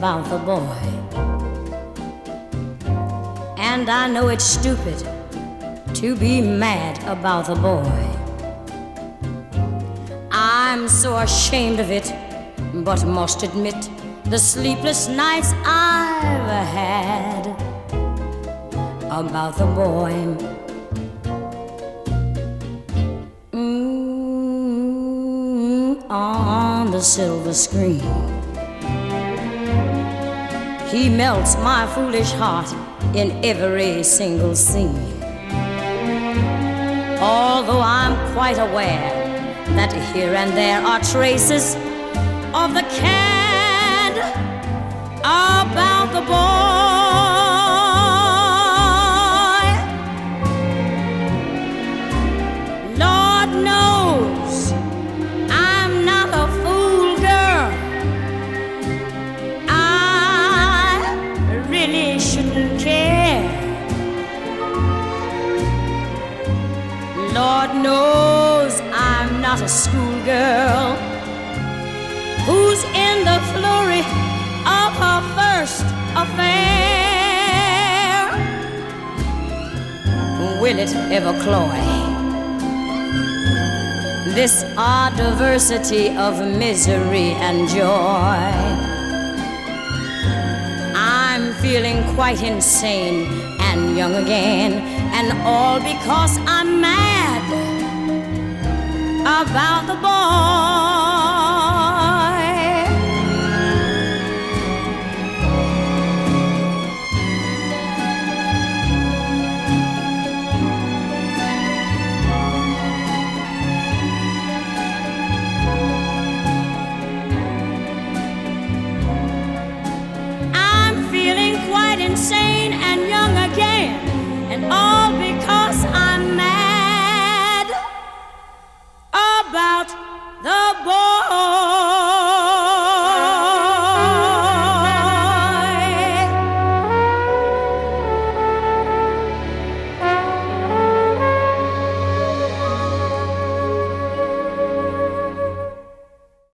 about the boy. And I know it's stupid to be mad about the boy. I'm so ashamed of it, but must admit the sleepless nights I've had about the boy. On the silver screen, he melts my foolish heart in every single scene. Although I'm quite aware that here and there are traces of the cad about the boy. Lord knows I'm not a fool, girl. I really shouldn't care. Lord knows I'm not a schoolgirl who's in the flurry of her first affair. Will it ever cloy this odd diversity of misery and joy? I'm feeling quite insane and young again, and all because I'm mad about the boy.